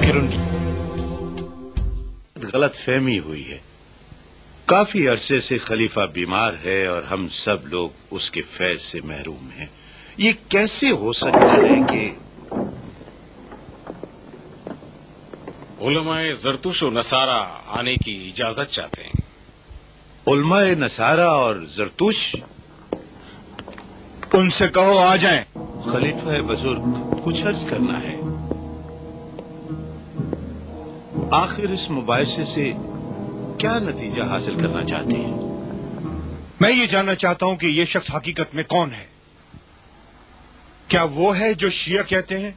پھر ان کی غلط فہمی ہوئی ہے. کافی عرصے سے خلیفہ بیمار ہے اور ہم سب لوگ اس کے فیض سے محروم ہیں. یہ کیسے ہو سکتا ہے کہ علماء زرتوش و نصارہ آنے کی اجازت چاہتے ہیں؟ علماء نصارہ اور زرتوش؟ ان سے کہو آ جائیں. خلیفہ بزرگ کچھ عرض کرنا ہے. آخر اس مباحثے سے کیا نتیجہ حاصل کرنا چاہتے ہیں؟ میں یہ جاننا چاہتا ہوں کہ یہ شخص حقیقت میں کون ہے. کیا وہ ہے جو شیعہ کہتے ہیں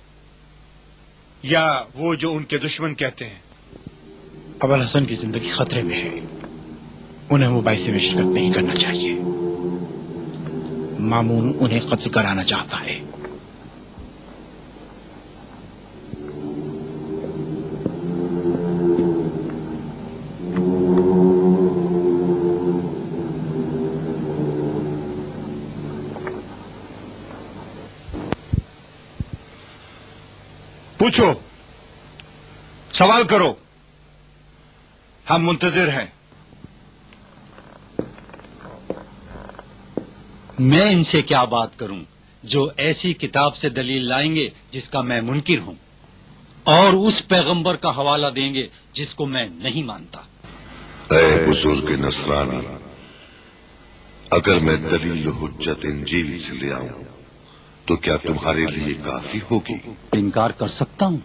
یا وہ جو ان کے دشمن کہتے ہیں؟ ابوالحسن کی زندگی خطرے میں ہے. انہیں مباحثے میں شرکت نہیں کرنا چاہیے. مامون انہیں قتل کرانا چاہتا ہے. پوچھو، سوال کرو، ہم منتظر ہیں. میں ان سے کیا بات کروں جو ایسی کتاب سے دلیل لائیں گے جس کا میں منکر ہوں، اور اس پیغمبر کا حوالہ دیں گے جس کو میں نہیں مانتا. اے بزرگ نصرانی، اگر میں دلیل و حجت انجیل سے لے آؤں تو کیا تمہارے لیے کافی ہوگی؟ انکار کر سکتا ہوں.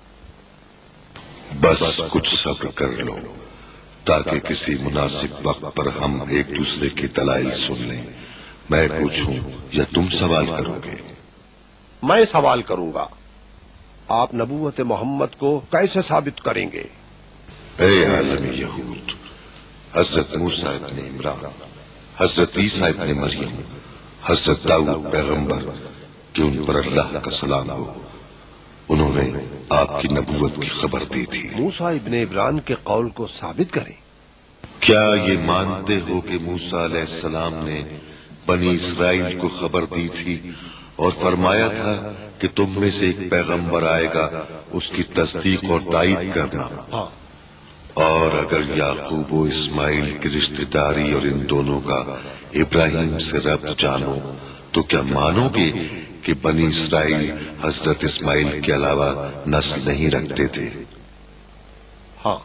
بس کچھ صبر کر لو تاکہ کسی مناسب وقت پر ہم ایک دوسرے کی دلائل سن لیں. میں پوچھوں یا تم سوال کرو گے؟ میں سوال کروں گا. آپ نبوت محمد کو کیسے ثابت کریں گے؟ اے عالم یہود، حضرت موسیٰ ابن عمران، حضرت عیسیٰ ابن مریم، حضرت داؤد پیغمبر کہ ان پر اللہ کا سلام ہو، انہوں نے آپ کی نبوت کی خبر دی تھی. موسیٰ ابن عمران کے قول کو ثابت کریں. کیا یہ مانتے ہو کہ موسیٰ علیہ السلام نے بنی اسرائیل کو خبر دی تھی اور فرمایا تھا کہ تم میں سے ایک پیغمبر آئے گا، اس کی تصدیق اور تائید کرنا؟ اور اگر یعقوب و اسماعیل کی رشتہ داری اور ان دونوں کا ابراہیم سے ربط جانو تو کیا مانو گے کہ بنی اسرائیل حضرت اسماعیل کے علاوہ نسل نہیں رکھتے تھے؟ ہاں.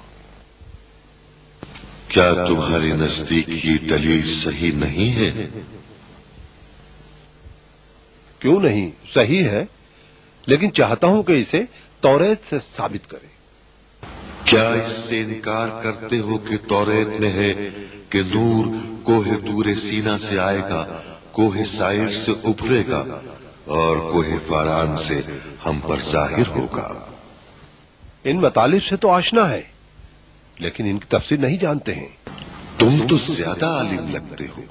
کیا تمہارے نزدیک یہ دلیل صحیح نہیں ہے؟ کیوں نہیں، صحیح ہے، لیکن چاہتا ہوں کہ اسے توریت سے ثابت کریں. کیا اس سے انکار کرتے ہو کہ توریت میں ہے کہ نور کوہ طور سینا سے آئے گا، کوہ سائر سے ابھرے گا اور کوہ فاران سے ہم پر ظاہر ہوگا؟ ان مطالب سے تو آشنا ہے، لیکن ان کی تفسیر نہیں جانتے ہیں. تم تو زیادہ عالم لگتے ہو.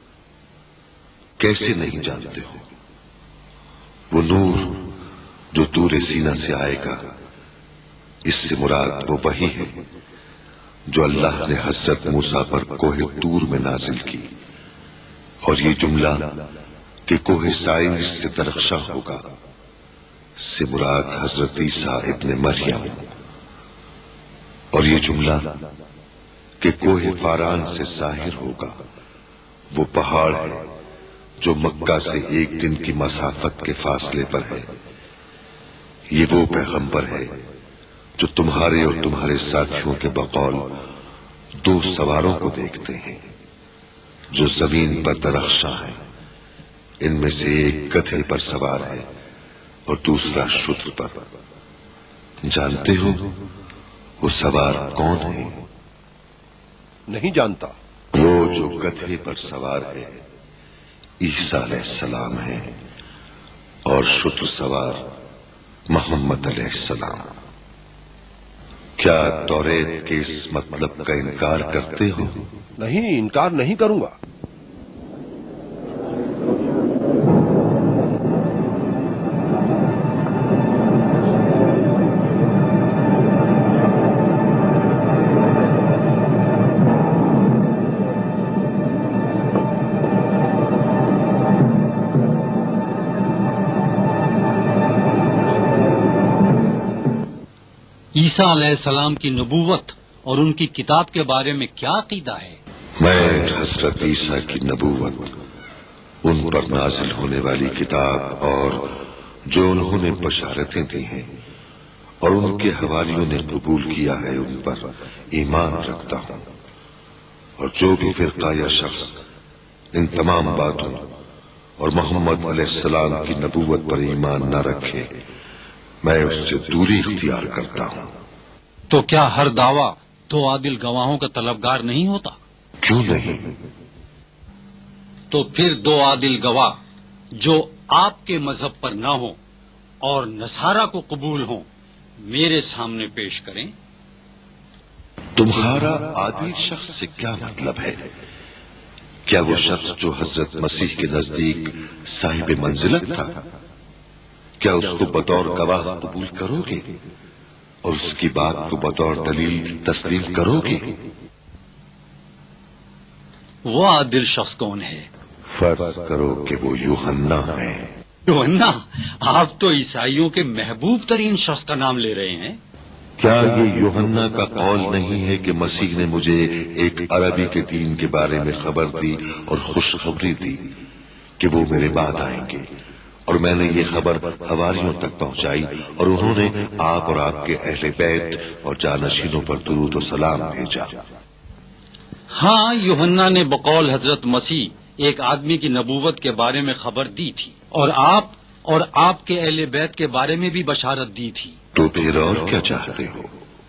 کیسے نہیں جانتے ہو؟ وہ نور جو طور سینا سے آئے گا، اس سے مراد وہ وحی ہے جو اللہ نے حضرت موسیٰ پر کوہ طور میں نازل کی. اور یہ جملہ کہ کوہ سائر اس سے درخشاں ہوگا سے مراد حضرت عیسیٰ ابن مریم. اور یہ جملہ کہ کوہ فاران سے ظاہر ہوگا، وہ پہاڑ ہے جو مکہ سے ایک دن کی مسافت کے فاصلے پر ہے. یہ وہ پیغمبر ہے جو تمہارے اور تمہارے ساتھیوں کے بقول دو سواروں کو دیکھتے ہیں جو زمین پر درخشاں ہیں. ان میں سے ایک گدھے پر سوار ہے اور دوسرا شتر پر. جانتے ہو وہ سوار کون ہے؟ نہیں جانتا. وہ جو گدھے پر سوار ہے عیسیٰ علیہ السلام ہے اور شتر سوار محمد علیہ السلام. کیا توریت کے اس مطلب کا انکار کرتے ہو؟ نہیں، انکار نہیں کروں گا. عیسیٰ علیہ السلام کی نبوت اور ان کی کتاب کے بارے میں کیا عقیدہ ہے؟ میں حضرت عیسیٰ کی نبوت، ان پر نازل ہونے والی کتاب اور جو انہوں نے بشارتیں دی ہیں اور ان کے حواریوں نے قبول کیا ہے ان پر ایمان رکھتا ہوں، اور جو بھی فرقہ یا شخص ان تمام باتوں اور محمد علیہ السلام کی نبوت پر ایمان نہ رکھے میں اس سے دوری اختیار کرتا ہوں۔ تو کیا ہر دعویٰ 2 عادل گواہوں کا طلبگار نہیں ہوتا؟ کیوں نہیں؟ تو پھر 2 عادل گواہ جو آپ کے مذہب پر نہ ہوں اور نصارہ کو قبول ہوں میرے سامنے پیش کریں۔ تمہارا عادل شخص سے کیا مطلب ہے؟ کیا وہ شخص جو حضرت مسیح کے نزدیک صاحب منزلت تھا، کیا اس کو بطور گواہ قبول کرو گے اور اس کی بات کو بطور دلیل تسلیم کرو گے؟ وہ عادل شخص کون ہے؟ فرض کرو کہ وہ یوحنا ہے۔ یوحنا؟ آپ تو عیسائیوں کے محبوب ترین شخص کا نام لے رہے ہیں۔ کیا یہ یوحنا کا قول نہیں ہے کہ مسیح نے مجھے ایک عربی کے دین کے بارے میں خبر دی اور خوشخبری دی کہ وہ میرے بعد آئیں گے، اور میں نے یہ خبر حواریوں تک پہنچائی اور انہوں نے آپ اور آپ کے اہل بیت اور جانشینوں پر درود و سلام بھیجا۔ ہاں، یوحنا نے بقول حضرت مسیح ایک آدمی کی نبوت کے بارے میں خبر دی تھی، اور آپ کے اہل بیت کے بارے میں بھی بشارت دی تھی۔ تو پھر اور کیا چاہتے ہو؟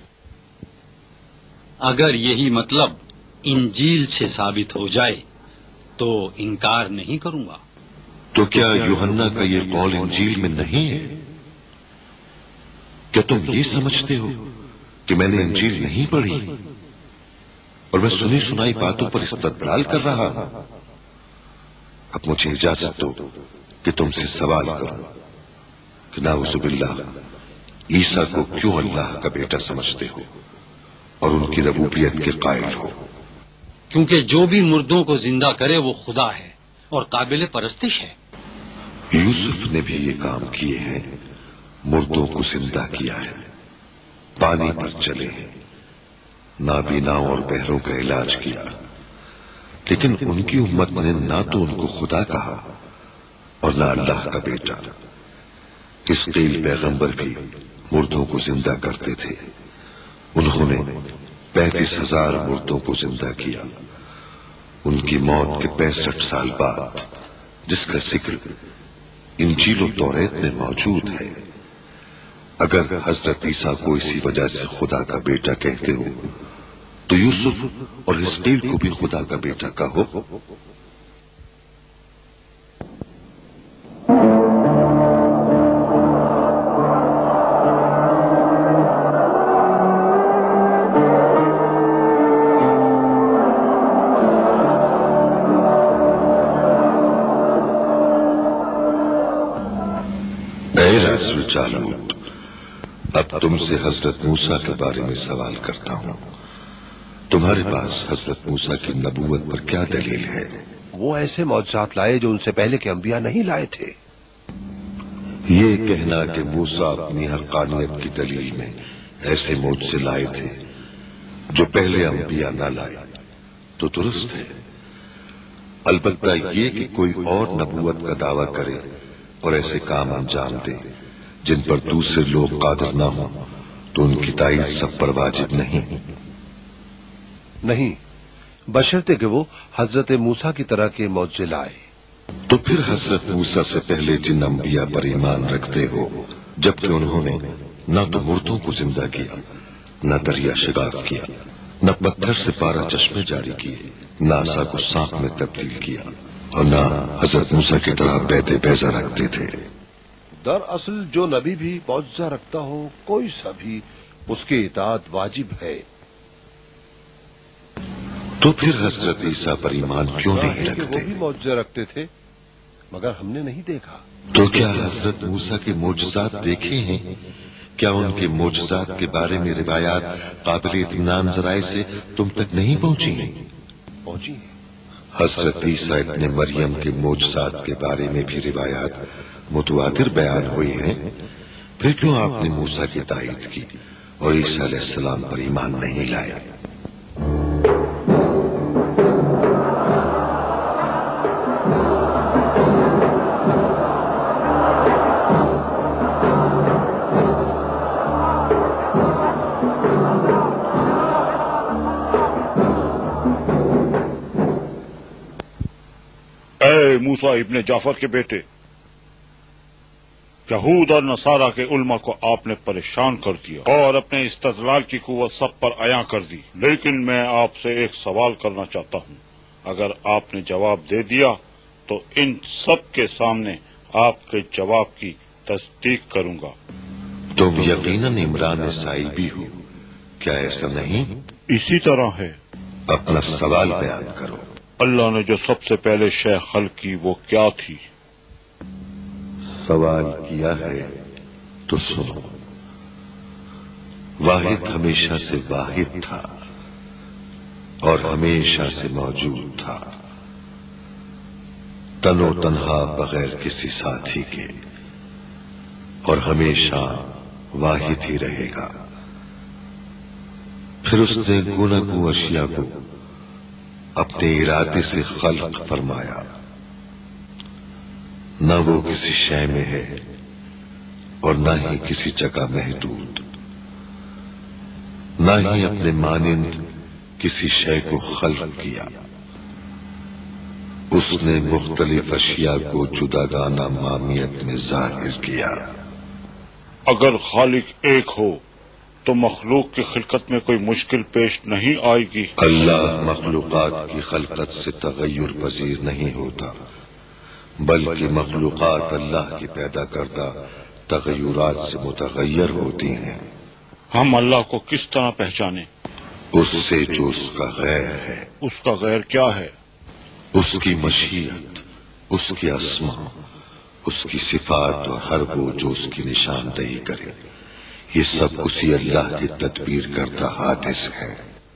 اگر یہی مطلب انجیل سے ثابت ہو جائے تو انکار نہیں کروں گا۔ تو کیا یوحنا کا یہ قول انجیل میں نہیں ہے؟ کیا تم یہ سمجھتے ہو کہ میں نے انجیل نہیں پڑھی اور میں سنی سنائی باتوں پر استدلال کر رہا ہوں؟ اب مجھے اجازت دو کہ تم سے سوال کروں کہ نعوذ باللہ عیسیٰ کو کیوں اللہ کا بیٹا سمجھتے ہو اور ان کی ربوبیت کے قائل ہو؟ کیونکہ جو بھی مردوں کو زندہ کرے وہ خدا ہے اور قابل پرستش ہے۔ یوسف نے بھی یہ کام کیے ہیں، مردوں کو زندہ کیا ہے، پانی پر چلے ہیں، نابیناؤں اور بہروں کا علاج کیا، لیکن ان کی امت نے نہ تو ان کو خدا کہا اور نہ اللہ کا بیٹا۔ حزقیل پیغمبر بھی مردوں کو زندہ کرتے تھے، انہوں نے 35,000 مردوں کو زندہ کیا، ان کی موت کے 65 سال بعد، جس کا ذکر انجیل و توریت میں موجود ہے۔ اگر حضرت عیسیٰ کو اسی وجہ سے خدا کا بیٹا کہتے ہو تو یوسف اور حزقیل کو بھی خدا کا بیٹا کہو۔ رسول جالوت، اب تم سے حضرت موسیٰ کے بارے میں سوال کرتا ہوں۔ تمہارے پاس حضرت موسیٰ کی نبوت پر کیا دلیل ہے؟ وہ ایسے معجزات لائے جو ان سے پہلے کے انبیاء نہیں لائے تھے۔ یہ کہنا کہ موسیٰ اپنی حقانیت کی دلیل میں ایسے معجزے لائے تھے جو پہلے انبیاء نہ لائے تو درست ہے، البتہ یہ کہ کوئی اور نبوت کا دعویٰ کرے اور ایسے کام انجام دے جن پر دوسرے لوگ قادر نہ ہوں تو ان کی تائید سب پر واجب نہیں۔ نہیں، بشرطے کہ وہ حضرت موسیٰ کی طرح کے معجزے لائے۔ تو پھر حضرت موسیٰ سے پہلے جن انبیاء پر ایمان رکھتے ہو جبکہ انہوں نے نہ تو مردوں کو زندہ کیا، نہ دریا شگاف کیا، نہ پتھر سے 12 چشمے جاری کیے، نہ عصا کو سانپ میں تبدیل کیا، اور نہ حضرت موسیٰ کی طرح بیت بیضا رکھتے تھے۔ دراصل جو نبی بھی معجزہ رکھتا ہو کوئی سا بھی، اس کی اطاعت واجب ہے۔ تو پھر حضرت عیسیٰ پر ایمان کیوں نہیں رکھتے؟ وہ بھی معجزے رکھتے تھے مگر ہم نے نہیں دیکھا۔ تو کیا حضرت موسیٰ کے معجزات دیکھے ہیں؟ کیا ان کے معجزات کے بارے میں روایات قابل اطمینان ذرائع سے تم تک نہیں پہنچی ہیں؟ پہنچی ہیں۔ حضرت عیسیٰ ابن مریم کے معجزات کے بارے میں بھی روایات متواتر بیان ہوئی ہیں، پھر کیوں آپ نے موسیٰ کی تائید کی اور عیسیٰ علیہ السلام پر ایمان نہیں لائے۔ اے موسیٰ ابن جعفر کے بیٹے، یہود اور نصارہ کے علماء کو آپ نے پریشان کر دیا اور اپنے استدلال کی قوت سب پر عیاں کر دی، لیکن میں آپ سے ایک سوال کرنا چاہتا ہوں۔ اگر آپ نے جواب دے دیا تو ان سب کے سامنے آپ کے جواب کی تصدیق کروں گا۔ تم یقیناً عمران صاحبی ہو، کیا ایسا نہیں؟ اسی طرح ہے۔ اپنا سوال بیان کرو۔ اللہ نے جو سب سے پہلے شے خلق کی وہ کیا تھی؟ سوال کیا ہے تو سنو۔ واحد ہمیشہ سے واحد تھا اور ہمیشہ سے موجود تھا، تن و تنہا بغیر کسی ساتھی کے، اور ہمیشہ واحد ہی رہے گا۔ پھر اس نے گناہ اشیاء کو اپنے ارادے سے خلق فرمایا، نہ وہ کسی شے میں ہے اور نہ ہی کسی جگہ محدود، نہ ہی اپنے مانند کسی شے کو خلق کیا۔ اس نے مختلف اشیاء کو جداگانہ مامیت میں ظاہر کیا۔ اگر خالق ایک ہو تو مخلوق کی خلقت میں کوئی مشکل پیش نہیں آئے گی۔ اللہ مخلوقات کی خلقت سے تغیر پذیر نہیں ہوتا، بلکہ مخلوقات اللہ کی پیدا کردہ تغیرات سے متغیر ہوتی ہیں۔ ہم اللہ کو کس طرح پہچانیں؟ اس سے جو اس کا غیر ہے۔ اس کا غیر کیا ہے؟ اس کی مشیت، اس کی اسماء، اس کی صفات اور ہر وہ جو اس کی نشاندہی کرے، یہ سب اسی اللہ کی تدبیر کردہ حادث ہے۔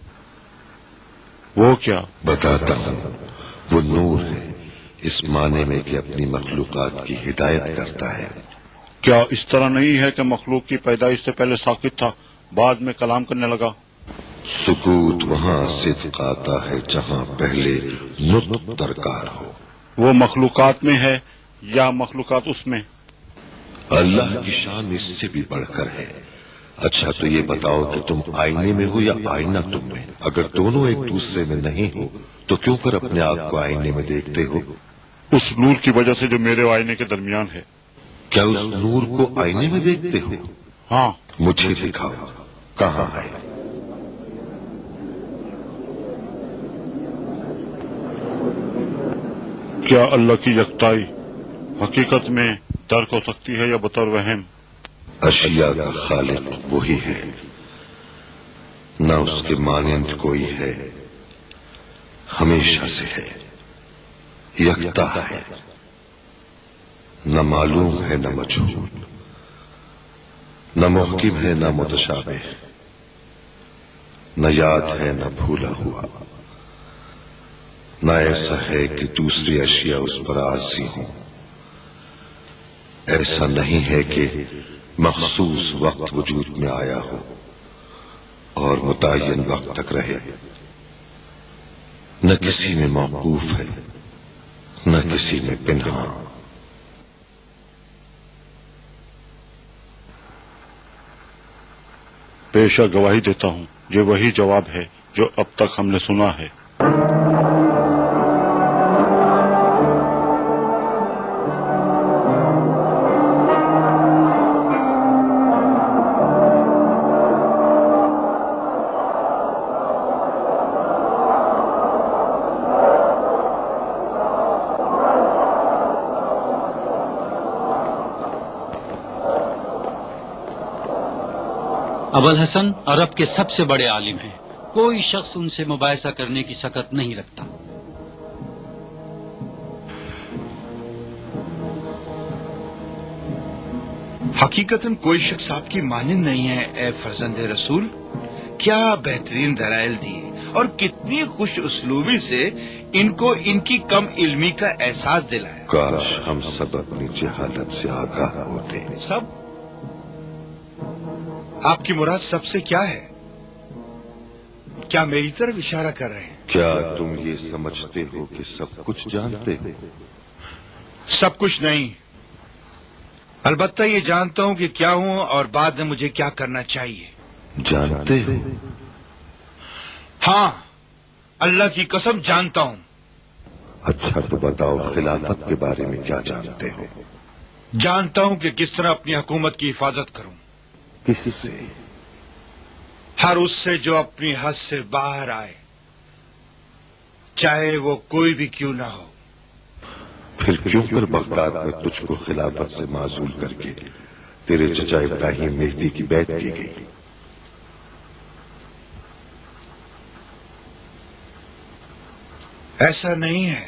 وہ کیا؟ بتاتا ہوں، وہ نور ہے، اس معنی میں کہ اپنی مخلوقات کی ہدایت کرتا ہے۔ کیا اس طرح نہیں ہے کہ مخلوق کی پیدائش سے پہلے ساکت تھا، بعد میں کلام کرنے لگا؟ سکوت وہاں صدق آتا ہے جہاں پہلے نطق درکار ہو۔ وہ مخلوقات میں ہے یا مخلوقات اس میں؟ اللہ کی شان اس سے بھی بڑھ کر ہے۔ اچھا تو یہ بتاؤ کہ تم آئینے میں ہو یا آئینہ تم میں؟ اگر دونوں ایک دوسرے میں نہیں ہو تو کیوں کر اپنے آپ کو آئینے میں دیکھتے ہو؟ اس نور کی وجہ سے جو میرے آئینے کے درمیان ہے۔ کیا اس نور کو آئینے میں دیکھتے ہو؟ ہاں۔ مجھے دکھاؤ، کہاں ہے؟ کیا اللہ کی یکتائی حقیقت میں درک ہو سکتی ہے یا بطور وہم؟ اشیاء کا خالق وہی ہے، نہ اس کے مانند کوئی ہے، ہمیشہ سے ہے، یکتا ہے، نہ معلوم ہے نہ مجہول، نہ محکم ہے نہ متشابہ، نہ یاد ہے نہ بھولا ہوا، نہ ایسا ہے کہ دوسری اشیاء اس پر عارضی ہوں، ایسا نہیں ہے کہ مخصوص وقت وجود میں آیا ہو اور متعین وقت تک رہے، نہ کسی میں موقوف ہے نہ کسی میں پنہاں۔ پیشہ گواہی دیتا ہوں، یہ وہی جواب ہے جو اب تک ہم نے سنا ہے۔ ابوالحسن عرب کے سب سے بڑے عالم ہیں، کوئی شخص ان سے مباحثہ کرنے کی سکت نہیں رکھتا۔ حقیقتاً کوئی شخص آپ کی مانند نہیں ہے اے فرزند رسول۔ کیا بہترین دلائل دیے اور کتنی خوش اسلوبی سے ان کو ان کی کم علمی کا احساس دلایا۔ کاش ہم سب اپنی جہالت سے آگاہ ہوتے۔ سب آپ کی مراد سب سے کیا ہے؟ کیا میری طرف اشارہ کر رہے ہیں؟ کیا تم یہ سمجھتے ہو کہ سب کچھ جانتے ہو؟ سب کچھ نہیں، البتہ یہ جانتا ہوں کہ کیا ہوں اور بعد میں مجھے کیا کرنا چاہیے۔ جانتے ہو؟ ہاں، اللہ کی قسم جانتا ہوں۔ اچھا تو بتاؤ خلافت کے بارے میں کیا جانتے ہو؟ جانتا ہوں کہ کس طرح اپنی حکومت کی حفاظت کروں، کس سے؟ ہر اس سے جو اپنی حد سے باہر آئے، چاہے وہ کوئی بھی کیوں نہ ہو۔ پھر کیوں کر بغداد میں تجھ کو خلافت سے معزول کر کے تیرے چچا ابراہیم مہدی کی بیعت کی گئی؟ ایسا نہیں ہے،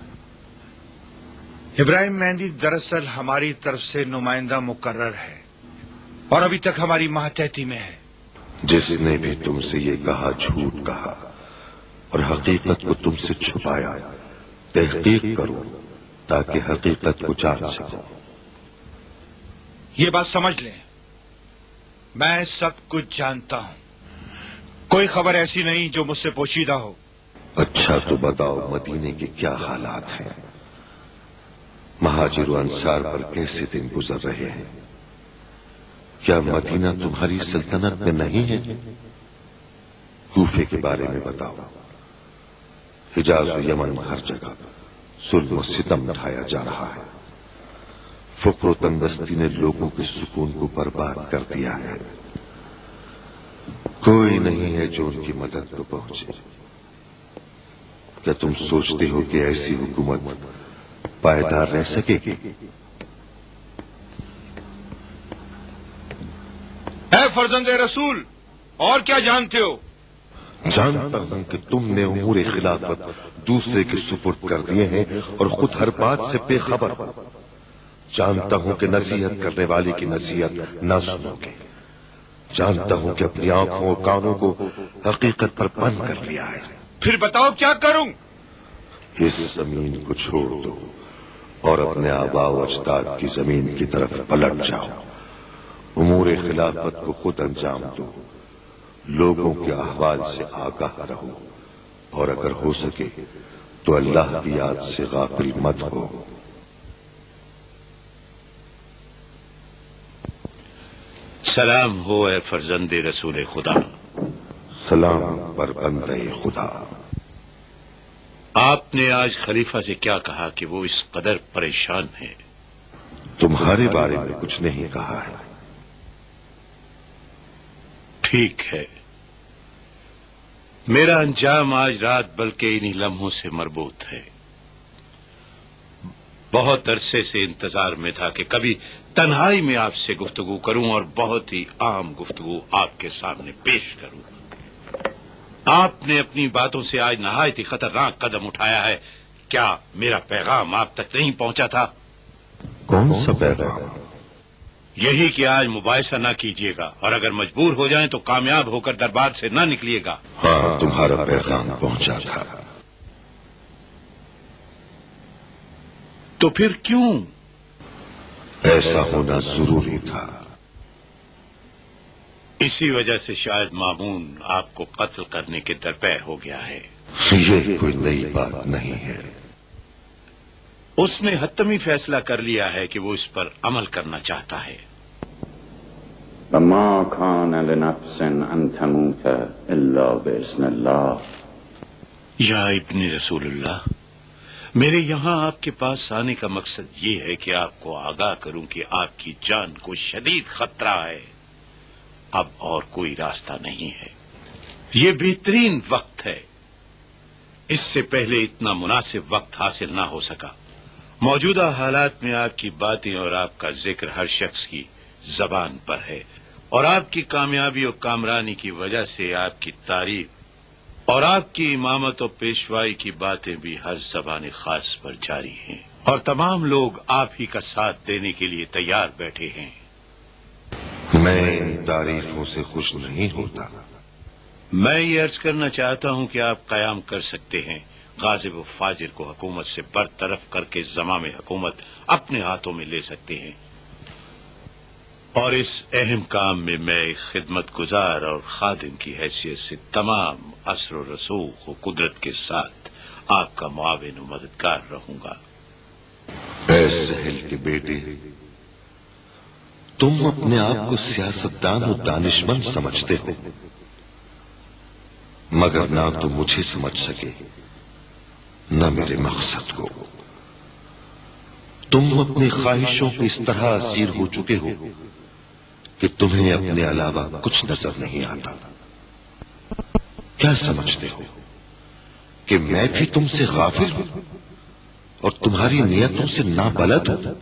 ابراہیم مہدی دراصل ہماری طرف سے نمائندہ مقرر ہے اور ابھی تک ہماری ماتحتی میں ہے۔ جس نے بھی تم سے یہ کہا جھوٹ کہا اور حقیقت کو تم سے چھپایا، تحقیق کرو تاکہ حقیقت کو جان سکو۔ یہ بات سمجھ لیں، میں سب کچھ جانتا ہوں، کوئی خبر ایسی نہیں جو مجھ سے پوشیدہ ہو۔ اچھا تو بتاؤ مدینے کے کیا حالات ہیں؟ مہاجر و انصار پر کیسے دن گزر رہے ہیں؟ کیا مدینہ تمہاری سلطنت میں نہیں ہے؟ کوفے کے بارے میں بتاؤ۔ حجاز و یمن ہر جگہ ظلم و ستم اٹھایا جا رہا ہے، فقر و تندرستی نے لوگوں کے سکون کو برباد کر دیا ہے، کوئی نہیں ہے جو ان کی مدد کو پہنچے۔ کیا تم سوچتے ہو کہ ایسی حکومت پائیدار رہ سکے گی؟ اے فرزند رسول، اور کیا جانتے ہو؟ جانتا ہوں کہ تم نے امور خلافت دوسرے کے سپرد کر دیے ہیں اور خود ہر بات سے بے خبر ہو۔ جانتا ہوں کہ نصیحت کرنے والے کی نصیحت نہ سنو گے۔ جانتا ہوں کہ اپنی آنکھوں اور کانوں کو حقیقت پر بند کر لیا ہے۔ پھر بتاؤ کیا کروں؟ اس زمین کو چھوڑ دو اور اپنے آباء و اجداد کی زمین کی طرف پلٹ جاؤ۔ امور خلافت کو خود انجام دو، لوگوں کے احوال سے آگاہ رہو، اور اگر ہو سکے تو اللہ کی یاد سے غافل مت ہو۔ سلام ہو اے فرزند رسول خدا۔ سلام پر بندے خدا۔ آپ نے آج خلیفہ سے کیا کہا کہ وہ اس قدر پریشان ہے؟ تمہارے بارے میں کچھ نہیں کہا ہے۔ ٹھیک ہے، میرا انجام آج رات بلکہ انہی لمحوں سے مربوط ہے۔ بہت عرصے سے انتظار میں تھا کہ کبھی تنہائی میں آپ سے گفتگو کروں اور بہت ہی اہم گفتگو آپ کے سامنے پیش کروں۔ آپ نے اپنی باتوں سے آج نہایت ہی خطرناک قدم اٹھایا ہے۔ کیا میرا پیغام آپ تک نہیں پہنچا تھا؟ کون سا پیغام؟ یہی کہ آج مباحثہ نہ کیجیے گا، اور اگر مجبور ہو جائیں تو کامیاب ہو کر دربار سے نہ نکلیے گا۔ ہاں، تمہارا پیغام پہنچا تھا۔ تو پھر کیوں؟ ایسا ہونا ضروری تھا۔ اسی وجہ سے شاید مامون آپ کو قتل کرنے کے درپے ہو گیا ہے۔ یہ کوئی نئی بات نہیں ہے۔ اس نے حتمی فیصلہ کر لیا ہے کہ وہ اس پر عمل کرنا چاہتا ہے۔ وما كان لنفس ان تموت الا باذن الله۔ یا ابن رسول اللہ، میرے یہاں آپ کے پاس آنے کا مقصد یہ ہے کہ آپ کو آگاہ کروں کہ آپ کی جان کو شدید خطرہ ہے۔ اب اور کوئی راستہ نہیں ہے۔ یہ بہترین وقت ہے، اس سے پہلے اتنا مناسب وقت حاصل نہ ہو سکا۔ موجودہ حالات میں آپ کی باتیں اور آپ کا ذکر ہر شخص کی زبان پر ہے، اور آپ کی کامیابی اور کامرانی کی وجہ سے آپ کی تعریف اور آپ کی امامت و پیشوائی کی باتیں بھی ہر زبان خاص پر جاری ہیں، اور تمام لوگ آپ ہی کا ساتھ دینے کے لیے تیار بیٹھے ہیں۔ میں ان تعریفوں سے خوش نہیں ہوتا۔ میں یہ عرض کرنا چاہتا ہوں کہ آپ قیام کر سکتے ہیں، غاضب و فاجر کو حکومت سے برطرف کر کے زمام حکومت اپنے ہاتھوں میں لے سکتے ہیں۔ اور اس اہم کام میں میں ایک خدمت گزار اور خادم کی حیثیت سے تمام اثر و رسوخ و قدرت کے ساتھ آپ کا معاون و مددگار رہوں گا۔ اے سہل کے بیٹے، تم اپنے آپ کو سیاستدان و دانشمند سمجھتے ہو، مگر نہ تو مجھے سمجھ سکے نہ میرے مقصد کو۔ تم اپنی خواہشوں کی اس طرح اسیر ہو چکے ہو کہ تمہیں اپنے علاوہ کچھ نظر نہیں آتا۔ کیا سمجھتے ہو کہ میں بھی تم سے غافل ہوں اور تمہاری نیتوں سے نابلد ہوں؟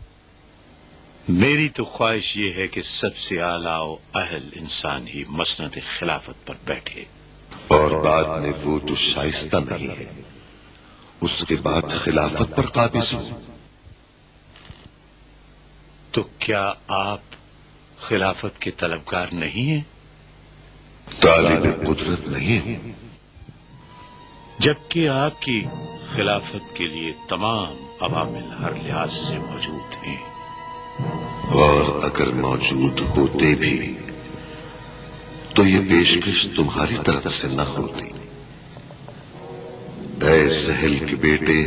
میری تو خواہش یہ ہے کہ سب سے اعلیٰ و اہل انسان ہی مسند خلافت پر بیٹھے، اور بعد میں وہ جو شائستہ نہیں ہے اس کے بعد خلافت پر قابض ہو۔ تو کیا آپ خلافت کے طلبگار نہیں ہیں؟ طالب قدرت نہیں ہوں، جبکہ آپ کی خلافت کے لیے تمام عوامل ہر لحاظ سے موجود ہیں۔ اور اگر موجود ہوتے بھی تو یہ پیشکش تمہاری طرف سے نہ ہوتی۔ اے سہل کے بیٹے،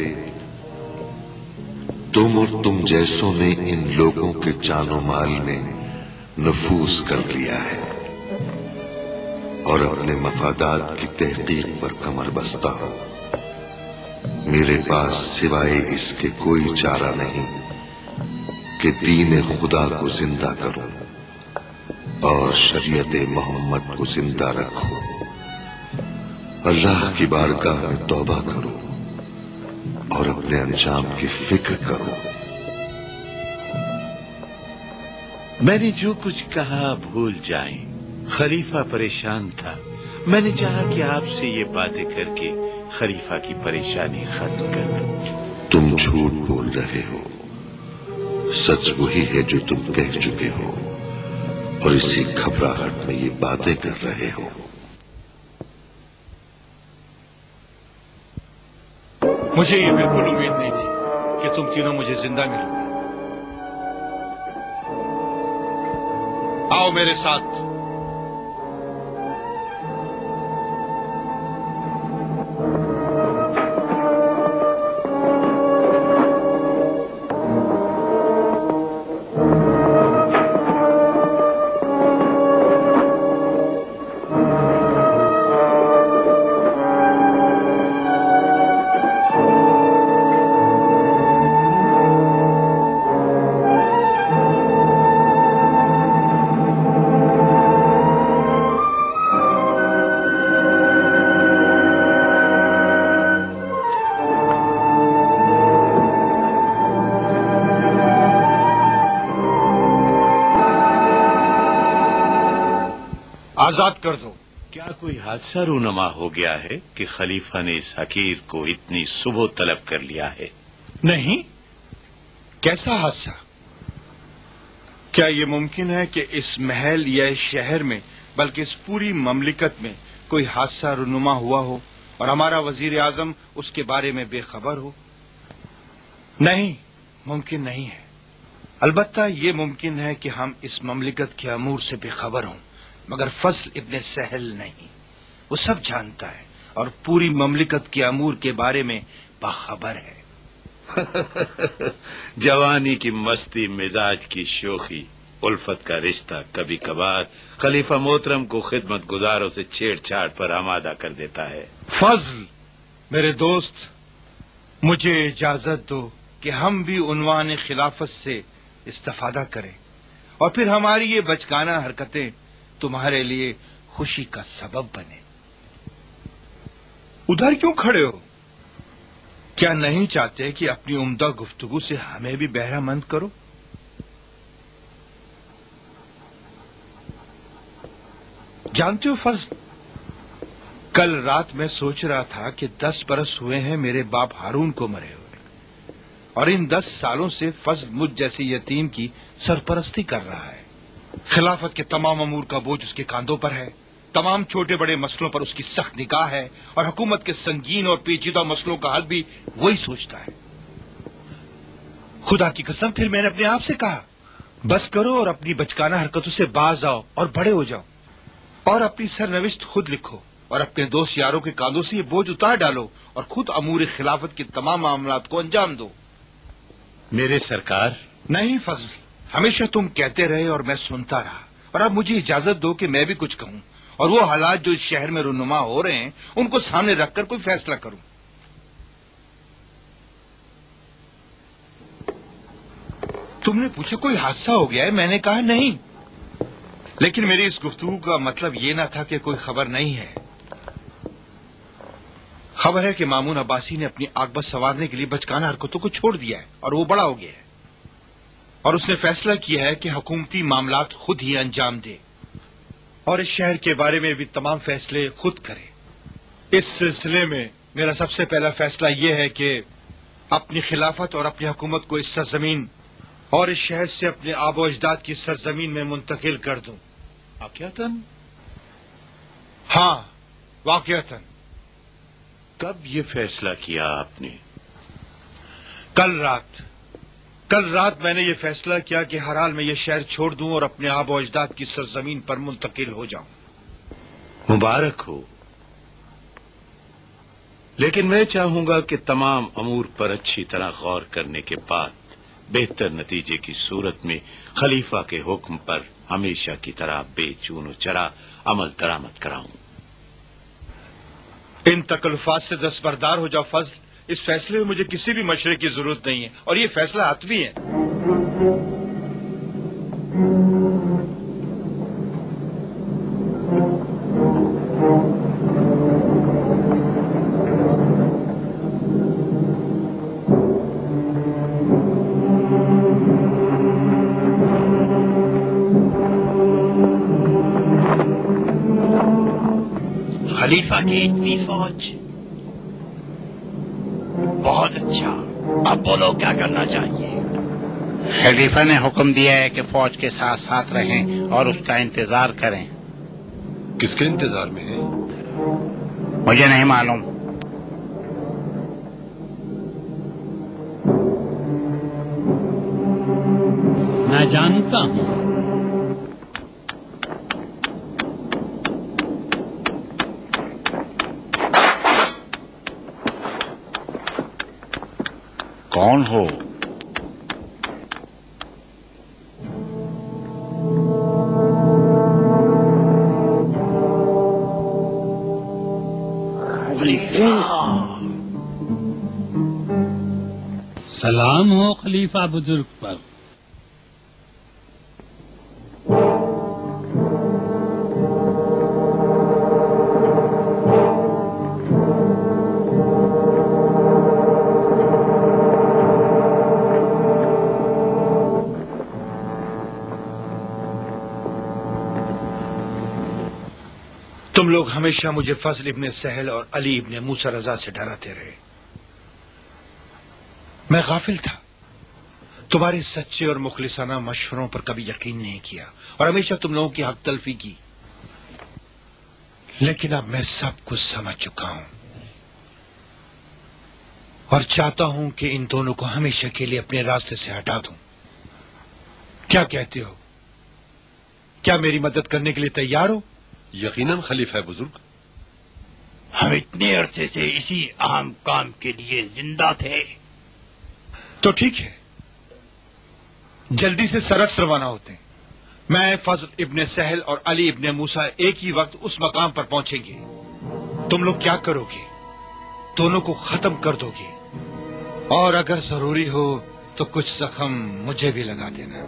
تم اور تم جیسوں نے ان لوگوں کے جان و مال میں نفوذ کر لیا ہے اور اپنے مفادات کی تحقیق پر کمر بستہ ہو۔ میرے پاس سوائے اس کے کوئی چارہ نہیں کہ دین خدا کو زندہ کروں اور شریعت محمد کو زندہ رکھوں۔ اللہ کی بارگاہ میں توبہ کرو اور اپنے انجام کی فکر کرو۔ میں نے جو کچھ کہا بھول جائیں۔ خلیفہ پریشان تھا، میں نے چاہا کہ آپ سے یہ باتیں کر کے خلیفہ کی پریشانی ختم کر دوں۔ تم جھوٹ بول رہے ہو، سچ وہی ہے جو تم کہہ چکے ہو اور اسی گھبراہٹ میں یہ باتیں کر رہے ہو۔ مجھے یہ بالکل امید نہیں تھی کہ تم تینوں مجھے زندہ ملو گے۔ آؤ میرے ساتھ۔ آزاد کر دو۔ کیا کوئی حادثہ رونما ہو گیا ہے کہ خلیفہ نے اس حقیر کو اتنی صبح طلب کر لیا ہے؟ نہیں، کیسا حادثہ؟ کیا یہ ممکن ہے کہ اس محل یا اس شہر میں بلکہ اس پوری مملکت میں کوئی حادثہ رونما ہوا ہو اور ہمارا وزیر اعظم اس کے بارے میں بے خبر ہو؟ نہیں، ممکن نہیں ہے۔ البتہ یہ ممکن ہے کہ ہم اس مملکت کے امور سے بے خبر ہوں، مگر فضل ابن سہل نہیں۔ وہ سب جانتا ہے اور پوری مملکت کے امور کے بارے میں باخبر ہے۔ جوانی کی مستی، مزاج کی شوخی، الفت کا رشتہ کبھی کبھار خلیفہ محترم کو خدمت گزاروں سے چھیڑ چھاڑ پر آمادہ کر دیتا ہے۔ فضل میرے دوست، مجھے اجازت دو کہ ہم بھی عنوان خلافت سے استفادہ کریں اور پھر ہماری یہ بچکانہ حرکتیں تمہارے لیے خوشی کا سبب بنے۔ ادھر کیوں کھڑے ہو؟ کیا نہیں چاہتے کہ اپنی عمدہ گفتگو سے ہمیں بھی بہرہ مند کرو؟ جانتے ہو فضل، کل رات میں سوچ رہا تھا کہ 10 برس ہوئے ہیں میرے باپ ہارون کو مرے ہوئے، اور ان 10 سالوں سے فضل مجھ جیسے یتیم کی سرپرستی کر رہا ہے۔ خلافت کے تمام امور کا بوجھ اس کے کاندھوں پر ہے، تمام چھوٹے بڑے مسئلوں پر اس کی سخت نگاہ ہے، اور حکومت کے سنگین اور پیچیدہ مسئلوں کا حل بھی وہی سوچتا ہے۔ خدا کی قسم، پھر میں نے اپنے آپ سے کہا बस करो और अपनी बचकाना हरकतों से बाज आओ और बड़े हो जाओ और अपनी सरनविश्त खुद लिखो और अपने दोस्त यारों के कांधों से ये बोझ उतार डालो और खुद अमूर खिलाफत के तमाम मामलात को अंजाम दो। मेरे सरकार। नहीं फजल, हमेशा तुम कहते रहे और मैं सुनता रहा, और अब मुझे इजाजत दो कि मैं भी कुछ कहूं और वो हालात जो इस शहर में रुनुमा हो रहे हैं उनको सामने रखकर कोई फैसला करूं। तुमने पूछा कोई हादसा हो गया है, मैंने कहा नहीं, लेकिन मेरी इस गुफ्तगू का मतलब ये ना था कि कोई खबर नहीं है। खबर है कि मामून अब्बासी ने अपनी आकबत संवारने के लिए बचकाना हरकतों को छोड़ दिया है और वो बड़ा हो गया है और उसने फैसला किया है कि हुकूमती मामलात खुद ही अंजाम दे और इस शहर के बारे में भी तमाम फैसले खुद करे। इस सिलसिले में मेरा सबसे पहला फैसला यह है कि अपनी खिलाफत और अपनी हुकूमत को इस सरजमीन और इस शहर से अपने आबो अजदाद की सरजमीन में मुंतकिल कर दूं। वाक़ियतन? हाँ, वाक़ियतन। कब ये फैसला किया आपने? कल रात मैंने ये फैसला किया कि हर हाल में ये शहर छोड़ दूं और अपने आबो अजदाद की सरजमीन पर मुंतकिल हो जाऊं। मुबारक हो, लेकिन मैं चाहूंगा कि तमाम अमूर पर अच्छी तरह गौर करने के बाद बेहतर नतीजे की सूरत में खलीफा के हुक्म पर हमेशा की तरह बेचून चरा अमल दरामद कराऊं। इन तकल्लुफात से दस्तबरदार हो जाओ फजल, इस फैसले में मुझे किसी भी मशवरे की जरूरत नहीं है और ये फैसला हतमी है। खलीफा की इतनी फौज, बहुत अच्छा। अब बोलो क्या करना चाहिए? खलीफा ने हुक्म दिया है कि फौज के साथ साथ रहें और उसका इंतजार करें। किसके इंतजार में है? मुझे नहीं मालूम। मैं जानता हूँ। कौन हो? सलाम हो खलीफा बुजुर्ग पर। तुम लोग हमेशा मुझे फजल इब्ने सहल और अली इब्ने मूसा रजा से डराते रहे। मैं गाफिल था, तुम्हारे सच्चे और मुखलिसाना मशवरों पर कभी यकीन नहीं किया और हमेशा तुम लोगों की हक तलफी की, लेकिन अब मैं सब कुछ समझ चुका हूं और चाहता हूं कि इन दोनों को हमेशा के लिए अपने रास्ते से हटा दूं। क्या कहते हो? क्या मेरी मदद करने के लिए तैयार हो? यकीनन खलीफा बुजुर्ग। हम इतने अरसे से इसी अहम काम के लिए जिंदा थे। तो ठीक है, जल्दी से सरस रवाना होते हैं। मैं, फजल इब्ने सहल और अली इब्ने मूसा एक ही वक्त उस मकाम पर पहुंचेंगे। तुम लोग क्या करोगे? दोनों को खत्म कर दोगे और अगर जरूरी हो तो कुछ जख्म मुझे भी लगा देना।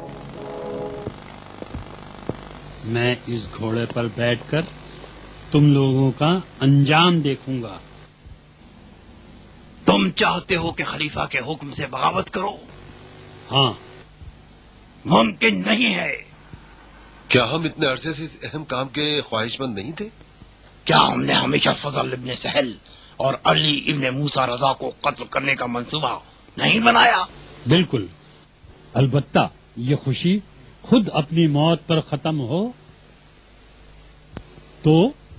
मैं इस घोड़े पर बैठकर तुम लोगों का अंजाम देखूंगा। तुम चाहते हो कि खलीफा के हुक्म से बगावत करो? हाँ। मुमकिन नहीं है। क्या हम इतने अरसे से इस अहम काम के ख्वाहिशमंद नहीं थे? क्या हमने हमेशा फजल इब्ने सहल और अली इब्ने मूसा रजा को कत्ल करने का मंसूबा नहीं बनाया? बिल्कुल। अलबत्ता ये खुशी खुद अपनी मौत पर खत्म हो तो?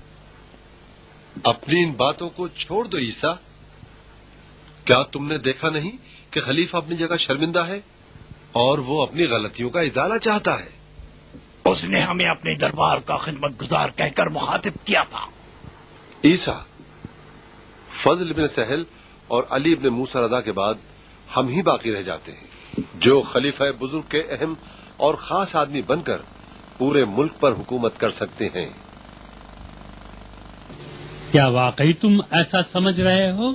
अपनी इन बातों को छोड़ दो ईसा। क्या तुमने देखा नहीं कि खलीफा अपनी जगह शर्मिंदा है اور وہ اپنی غلطیوں کا ازالہ چاہتا ہے. اس نے ہمیں اپنے دربار کا خدمت گزار کہہ کر مخاطب کیا تھا. عیسیٰ، فضل ابن سہل اور علی ابن موسیٰ رضا کے بعد ہم ہی باقی رہ جاتے ہیں جو خلیفہ بزرگ کے اہم اور خاص آدمی بن کر پورے ملک پر حکومت کر سکتے ہیں. کیا واقعی تم ایسا سمجھ رہے ہو؟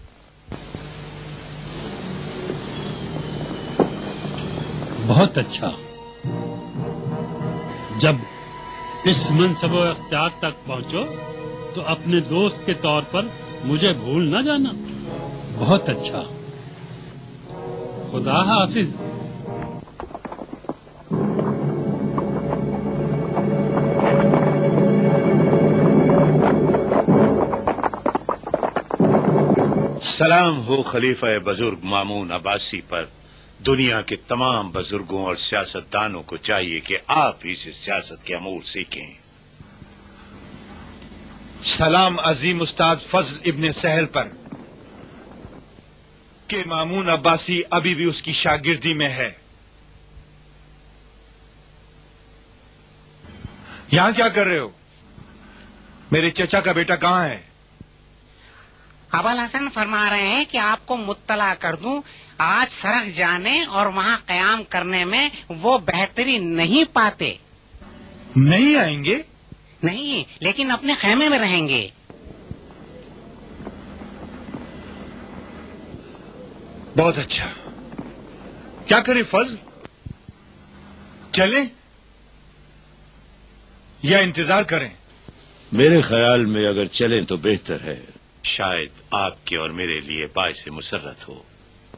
بہت اچھا. جب اس منصب و اختیار تک پہنچو تو اپنے دوست کے طور پر مجھے بھول نہ جانا. بہت اچھا. خدا حافظ. سلام ہو خلیفہ بزرگ مامون عباسی پر. دنیا کے تمام بزرگوں اور سیاستدانوں کو چاہیے کہ آپ ہی سے سیاست کے امور سیکھیں. سلام عظیم استاد فضل ابن سہل پر کہ مامون عباسی ابھی بھی اس کی شاگردی میں ہے. یہاں کیا کر رہے ہو؟ میرے چچا کا بیٹا کہاں ہے؟ ابوالحسن فرما رہے ہیں کہ آپ کو مطلع کر دوں، آج سرخ جانے اور وہاں قیام کرنے میں وہ بہتری نہیں پاتے. نہیں آئیں گے؟ نہیں، لیکن اپنے خیمے میں رہیں گے. بہت اچھا. کیا کریں فضل؟ چلیں یا انتظار کریں؟ میرے خیال میں اگر چلیں تو بہتر ہے. شاید آپ کے اور میرے لیے باعث مسرت ہو.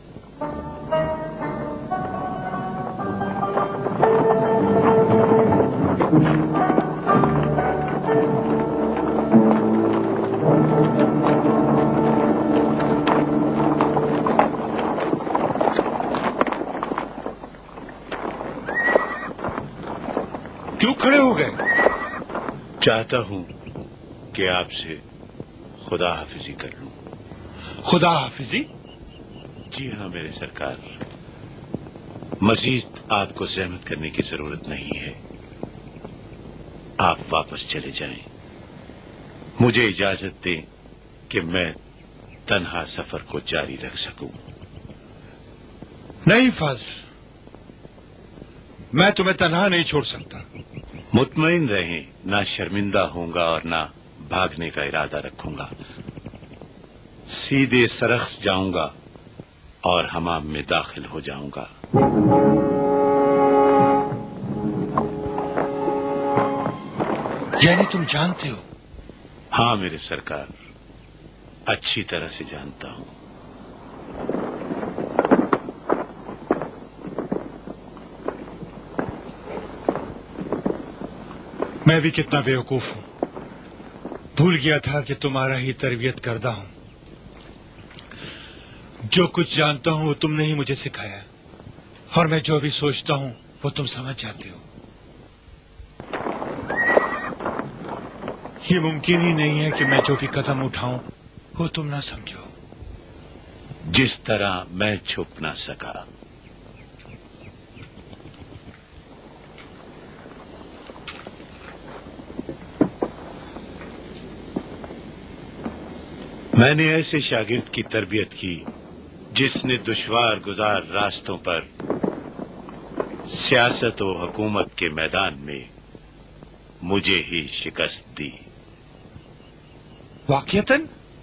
کیوں کھڑے ہو گئے؟ چاہتا ہوں کہ آپ سے خدا حافظی کر لوں. خدا حافظی؟ جی ہاں میرے سرکار. مزید آپ کو زحمت کرنے کی ضرورت نہیں ہے. آپ واپس چلے جائیں. مجھے اجازت دیں کہ میں تنہا سفر کو جاری رکھ سکوں. نہیں فضل، میں تمہیں تنہا نہیں چھوڑ سکتا. مطمئن رہیں، نہ شرمندہ ہوں گا اور نہ بھاگنے کا ارادہ رکھوں گا. سیدھے سرخس جاؤں گا اور حمام میں داخل ہو جاؤں گا. یعنی تم جانتے ہو؟ ہاں میرے سرکار، اچھی طرح سے جانتا ہوں. میں بھی کتنا بیوقوف ہوں. بھول گیا تھا کہ تمہارا ہی تربیت کردہ ہوں. جو کچھ جانتا ہوں وہ تم نے ہی مجھے سکھایا، اور میں جو بھی سوچتا ہوں وہ تم سمجھ جاتے ہو. یہ ممکن ہی نہیں ہے کہ میں جو بھی قدم اٹھاؤں وہ تم نہ سمجھو. جس طرح میں چھپ نہ سکا. میں نے ایسے شاگرد کی تربیت کی جس نے دشوار گزار راستوں پر سیاست و حکومت کے میدان میں مجھے ہی شکست دی. واقعتاً؟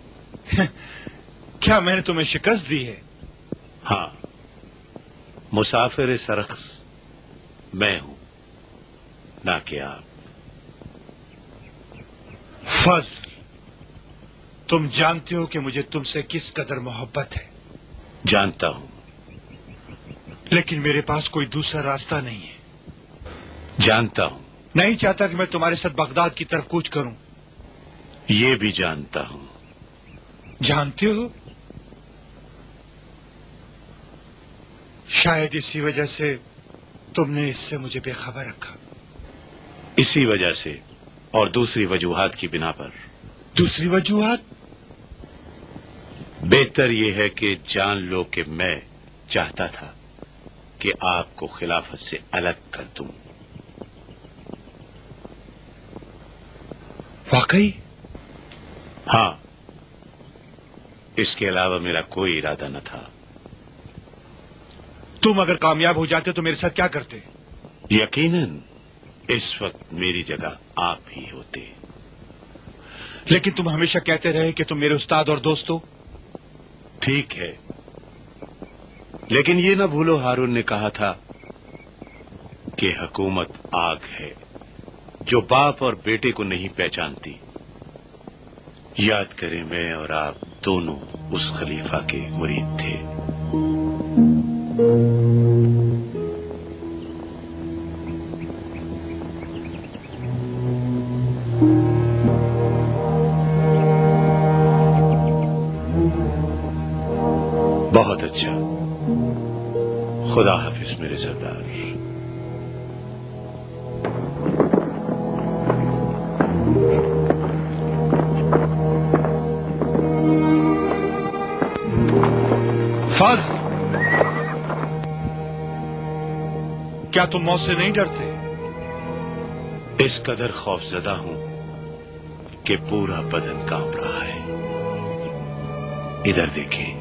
کیا میں نے تمہیں شکست دی ہے؟ ہاں، مسافر سرخس میں ہوں، نہ کہ آپ. فضل، تم جانتے ہو کہ مجھے تم سے کس قدر محبت ہے. جانتا ہوں. لیکن میرے پاس کوئی دوسرا راستہ نہیں ہے. جانتا ہوں. نہیں چاہتا کہ میں تمہارے ساتھ بغداد کی طرف کوچ کروں. یہ بھی جانتا ہوں. جانتے ہو؟ شاید اسی وجہ سے تم نے اس سے مجھے بے خبر رکھا. اسی وجہ سے اور دوسری وجوہات کی بنا پر. دوسری وجوہات؟ بہتر یہ ہے کہ جان لو کہ میں چاہتا تھا کہ آپ کو خلافت سے الگ کر دوں۔ واقعی؟ ہاں، اس کے علاوہ میرا کوئی ارادہ نہ تھا۔ تم اگر کامیاب ہو جاتے تو میرے ساتھ کیا کرتے؟ یقیناً اس وقت میری جگہ آپ ہی ہوتے۔ لیکن تم ہمیشہ کہتے رہے کہ تم میرے استاد اور دوست ہو۔ ٹھیک ہے، لیکن یہ نہ بھولو ہارون نے کہا تھا کہ حکومت آگ ہے جو باپ اور بیٹے کو نہیں پہچانتی۔ یاد کریں، میں اور آپ دونوں اس خلیفہ کے مرید تھے۔ بہت اچھا، خدا حافظ میرے سردار۔ فضل، کیا تم موت سے نہیں ڈرتے؟ اس قدر خوفزدہ ہوں کہ پورا بدن کانپ رہا ہے۔ ادھر دیکھیں۔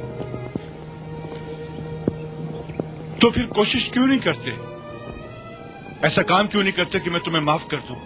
تو پھر کوشش کیوں نہیں کرتے؟ ایسا کام کیوں نہیں کرتے کہ میں تمہیں معاف کر دوں؟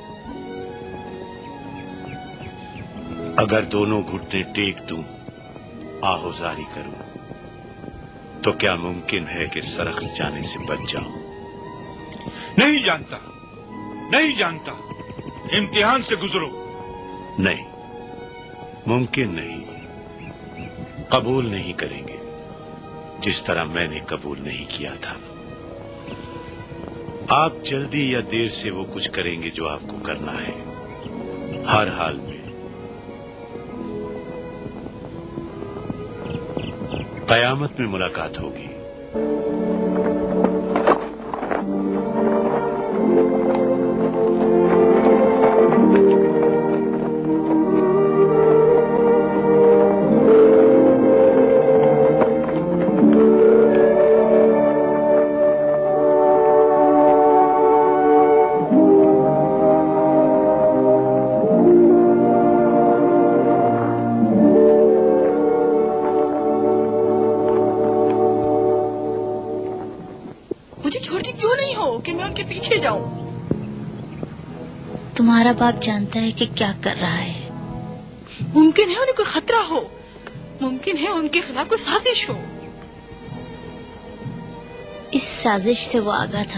اگر دونوں گھٹنے ٹیک دوں، آہوزاری کروں، تو کیا ممکن ہے کہ سرخس جانے سے بچ جاؤں؟ نہیں جانتا، نہیں جانتا۔ امتحان سے گزرو۔ نہیں، ممکن نہیں۔ قبول نہیں کریں گے جس طرح میں نے قبول نہیں کیا تھا۔ آپ جلدی یا دیر سے وہ کچھ کریں گے جو آپ کو کرنا ہے، ہر حال میں۔ قیامت میں ملاقات ہوگی۔ تمہارا باپ جانتا ہے کہ کیا کر رہا ہے۔ ممکن ہے انہیں کوئی خطرہ ہو، ممکن ہے ان کے خلاف کوئی سازش ہو۔ اس سازش سے وہ آگاہ تھا۔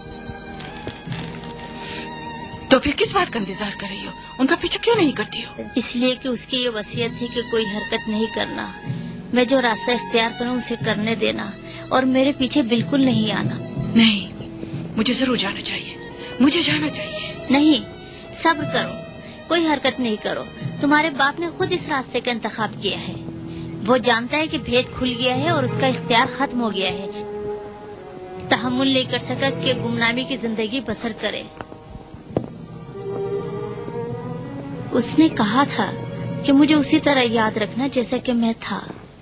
تو پھر کس بات کا انتظار کر رہی ہو؟ ان کا پیچھا کیوں نہیں کرتی ہو؟ اس لیے کہ اس کی یہ وصیت تھی کہ کوئی حرکت نہیں کرنا، میں جو راستہ اختیار کروں اسے کرنے دینا، اور میرے پیچھے بالکل نہیں آنا۔ نہیں، مجھے ضرور جانا چاہیے، مجھے جانا چاہیے۔ نہیں، صبر کرو، کوئی حرکت نہیں کرو۔ تمہارے باپ نے خود اس راستے کا انتخاب کیا ہے۔ وہ جانتا ہے کہ بھید کھل گیا ہے اور اس کا اختیار ختم ہو گیا ہے۔ تحمل نہیں کر سکا کہ گمنامی کی زندگی بسر کرے۔ اس نے کہا تھا کہ مجھے اسی طرح یاد رکھنا جیسا کہ میں تھا۔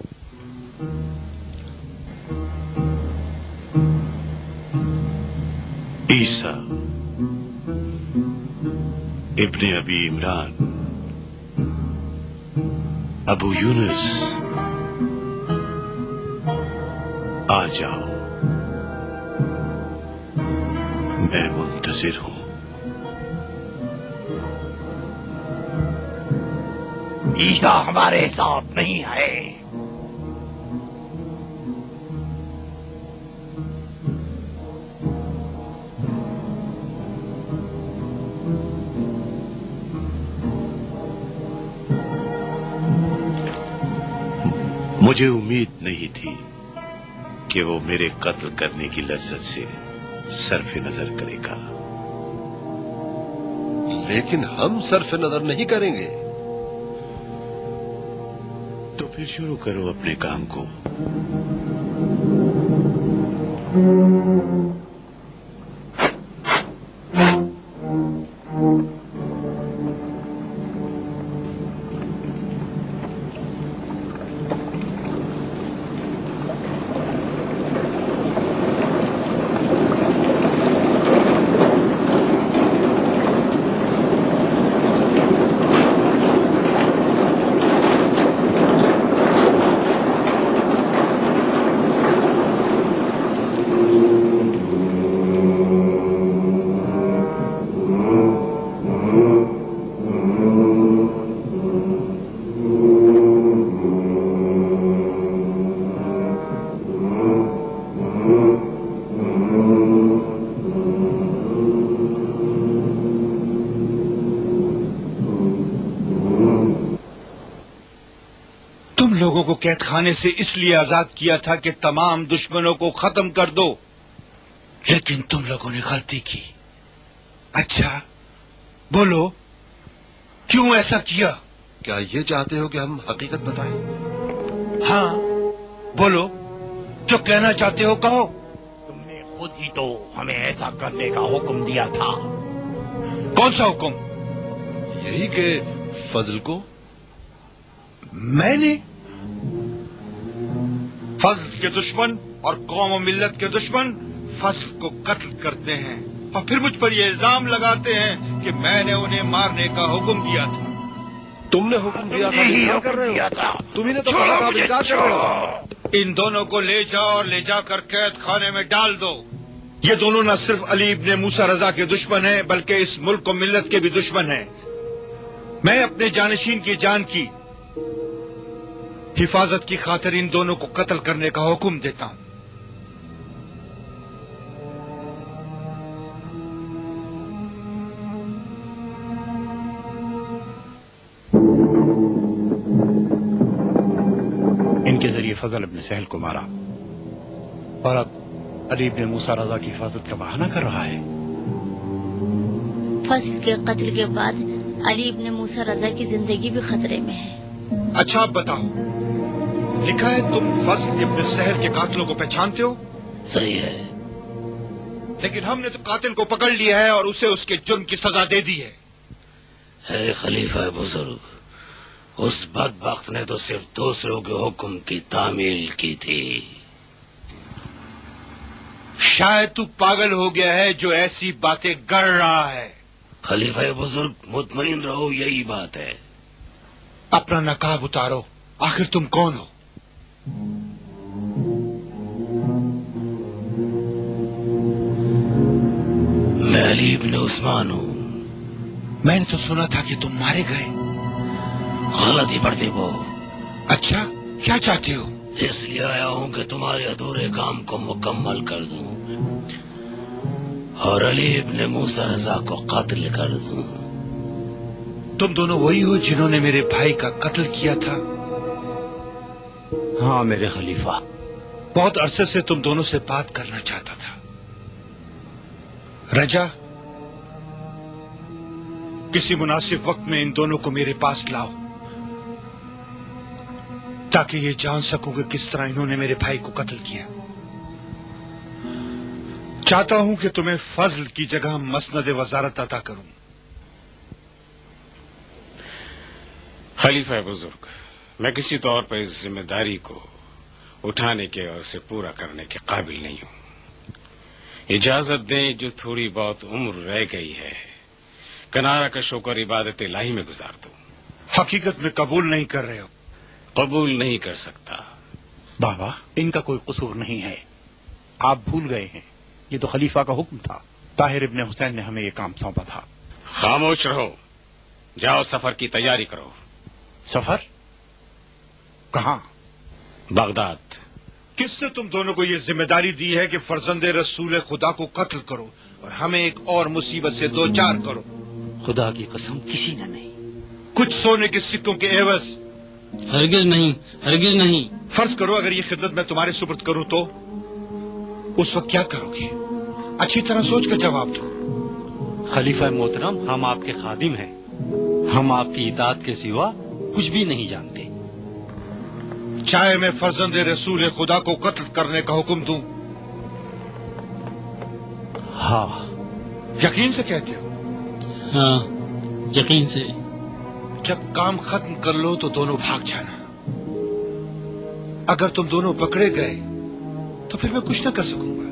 عیسیٰ ابن ابی عمران، ابو یونس، آ جاؤ، میں منتظر ہوں۔ عیسیٰ ہمارے ساتھ نہیں ہے۔ مجھے امید نہیں تھی کہ وہ میرے قتل کرنے کی لذت سے صرف نظر کرے گا، لیکن ہم صرف نظر نہیں کریں گے۔ تو پھر شروع کرو اپنے کام کو۔ قید خانے سے اس لیے آزاد کیا تھا کہ تمام دشمنوں کو ختم کر دو، لیکن تم لوگوں نے غلطی کی۔ اچھا بولو کیوں ایسا کیا؟ کیا یہ چاہتے ہو کہ ہم حقیقت بتائیں؟ ہاں بولو، جو کہنا چاہتے ہو کہو۔ تم نے خود ہی تو ہمیں ایسا کرنے کا حکم دیا تھا۔ کون سا حکم؟ یہی کہ فضل کو۔ میں نے؟ فضل کے دشمن اور قوم و ملت کے دشمن فضل کو قتل کرتے ہیں اور پھر مجھ پر یہ الزام لگاتے ہیں کہ میں نے انہیں مارنے کا حکم دیا تھا۔ تم نے حکم دیا تھا، انکار کر رہے ہو؟ تمہیں نے تو کہا تھا انکار کر رہے ہو۔ ان دونوں کو لے جاؤ اور لے جا کر قید خانے میں ڈال دو۔ یہ دونوں نہ صرف علی ابن موسیٰ رضا کے دشمن ہیں بلکہ اس ملک و ملت کے بھی دشمن ہیں۔ میں اپنے جانشین کی جان کی حفاظت کی خاطر ان دونوں کو قتل کرنے کا حکم دیتا ہوں۔ ان کے ذریعے فضل ابن سہل کو مارا اور اب علی ابن موسیٰ رضا کی حفاظت کا بہانہ کر رہا ہے۔ فضل کے قتل کے بعد علی ابن موسیٰ رضا کی زندگی بھی خطرے میں ہے۔ اچھا اب بتاؤ، لکھا ہے تم فضل ابن سہل کے قاتلوں کو پہچانتے ہو؟ صحیح ہے، لیکن ہم نے تو قاتل کو پکڑ لیا ہے اور اسے اس کے جرم کی سزا دے دی ہے۔ اے خلیفہ بزرگ، اس بدبخت نے تو صرف دوسروں کے حکم کی تعمیل کی تھی۔ شاید تو پاگل ہو گیا ہے جو ایسی باتیں گڑ رہا ہے۔ خلیفہ بزرگ مطمئن رہو، یہی بات ہے۔ اپنا نقاب اتارو، آخر تم کون ہو؟ میں علی ابن عثمان ہوں۔ میں نے تو سنا تھا کہ تم مارے گئے۔ غلط ہی پڑتی وہ۔ اچھا کیا چاہتے ہو؟ اس لیے آیا ہوں کہ تمہارے ادھورے کام کو مکمل کر دوں اور علی ابن موسیٰ رضا کو قتل کر دوں۔ تم دونوں وہی ہو جنہوں نے میرے بھائی کا قتل کیا تھا؟ ہاں میرے خلیفہ، بہت عرصے سے تم دونوں سے بات کرنا چاہتا تھا۔ رجا، کسی مناسب وقت میں ان دونوں کو میرے پاس لاؤ تاکہ یہ جان سکوں کہ کس طرح انہوں نے میرے بھائی کو قتل کیا۔ چاہتا ہوں کہ تمہیں فضل کی جگہ مسند وزارت عطا کروں۔ خلیفہ بزرگ، میں کسی طور پر اس ذمہ داری کو اٹھانے کے اور اسے پورا کرنے کے قابل نہیں ہوں۔ اجازت دیں جو تھوڑی بہت عمر رہ گئی ہے کنارہ کش ہو کر عبادت الہی میں گزار دوں۔ حقیقت میں قبول نہیں کر رہے ہو؟ قبول نہیں کر سکتا۔ بابا ان کا کوئی قصور نہیں ہے، آپ بھول گئے ہیں، یہ تو خلیفہ کا حکم تھا۔ طاہر ابن حسین نے ہمیں یہ کام سونپا تھا۔ خاموش رہو، جاؤ سفر کی تیاری کرو۔ سفر؟ کہاں؟ بغداد۔ کس سے تم دونوں کو یہ ذمہ داری دی ہے کہ فرزند رسول خدا کو قتل کرو اور ہمیں ایک اور مصیبت سے دوچار کرو؟ خدا کی قسم کسی نے نہیں۔ کچھ سونے کے سکوں کے عوض؟ ہرگز نہیں، ہرگز نہیں۔ فرض کرو اگر یہ خدمت میں تمہارے سپرد کروں تو اس وقت کیا کرو گے؟ اچھی طرح سوچ کر جواب دو۔ خلیفہ محترم، ہم آپ کے خادم ہیں، ہم آپ کی اطاعت کے سوا کچھ بھی نہیں جانتے۔ چاہے میں فرزند رسول خدا کو قتل کرنے کا حکم دوں؟ ہاں۔ یقین سے کہتے ہو؟ ہاں یقین سے۔ جب کام ختم کر لو تو دونوں بھاگ جانا۔ اگر تم دونوں پکڑے گئے تو پھر میں کچھ نہ کر سکوں گا۔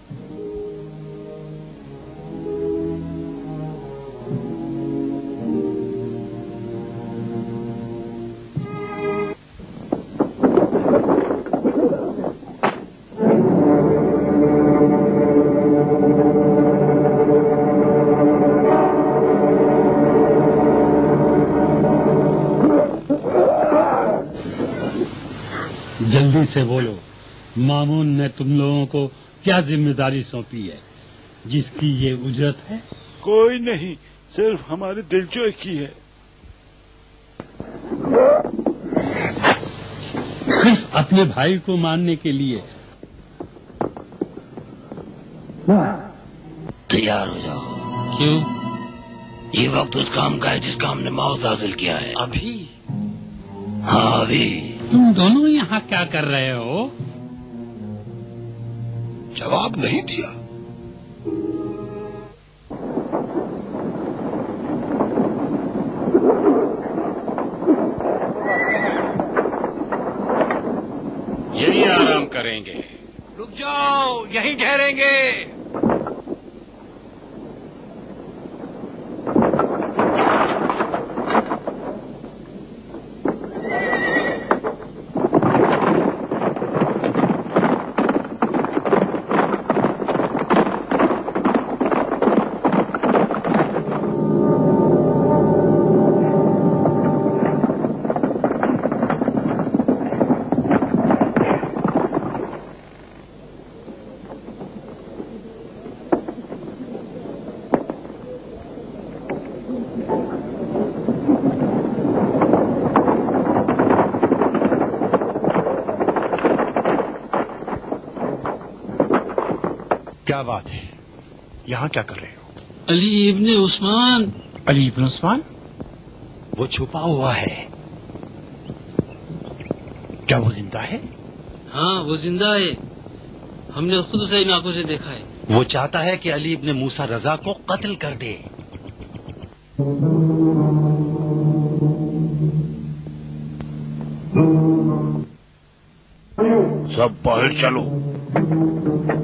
جلدی سے بولو، مامون نے تم لوگوں کو کیا ذمہ داری سونپی ہے جس کی یہ اجرت ہے؟ کوئی نہیں، صرف ہماری دلجوئی کی ہے۔ अपने भाई को मारने के लिए। तैयार हो जाओ। क्यों? ये वक्त उस काम का है जिसका हमने माउस हासिल किया है। अभी? हाँ अभी। तुम दोनों यहाँ क्या कर रहे हो? जवाब नहीं दिया। यही आराम करेंगे। रुक जाओ, यहीं ठहरेंगे। क्या बात है, यहाँ क्या कर रहे हो? अली इब्ने उस्मान। अली इब्ने उस्मान? वो छुपा हुआ है। क्या वो जिंदा है? हाँ वो जिंदा है, हमने खुद उसे इन आंखों से देखा है। वो चाहता है कि अली इब्ने मूसा रजा को कत्ल कर दे। सब बाहर चलो।